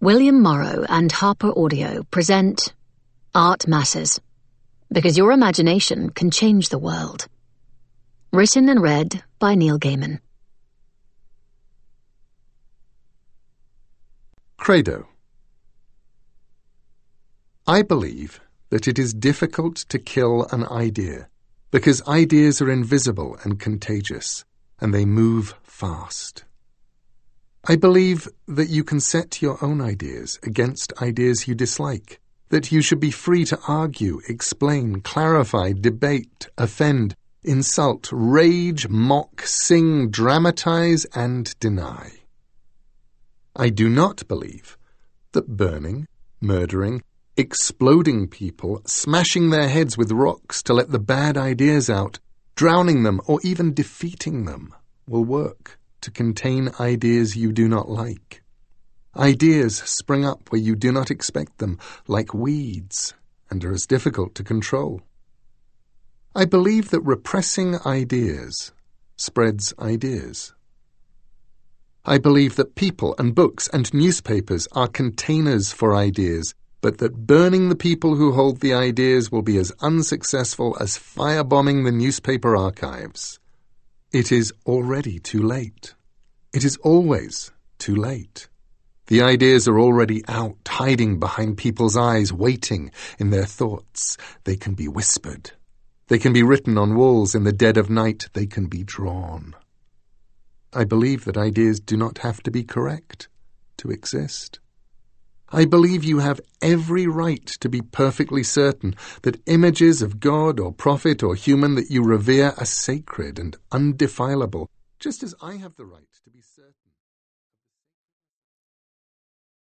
William Morrow and Harper Audio present Art Matters, because your imagination can change the world. Written and read by Neil Gaiman. Credo. I believe that it is difficult to kill an idea because ideas are invisible and contagious, and they move fast. I believe that you can set your own ideas against ideas you dislike, that you should be free to argue, explain, clarify, debate, offend, insult, rage, mock, sing, dramatize, and deny. I do not believe that burning, murdering, exploding people, smashing their heads with rocks to let the bad ideas out, drowning them, or even defeating them will work to contain ideas you do not like. Ideas spring up where you do not expect them, like weeds, and are as difficult to control. I believe that repressing ideas spreads ideas. I believe that people and books and newspapers are containers for ideas, but that burning the people who hold the ideas will be as unsuccessful as firebombing the newspaper archives. It is already too late. It is always too late. The ideas are already out, hiding behind people's eyes, waiting in their thoughts. They can be whispered. They can be written on walls in the dead of night. They can be drawn. I believe that ideas do not have to be correct to exist. I believe you have every right to be perfectly certain that images of God or prophet or human that you revere are sacred and undefilable, just as I have the right to be certain.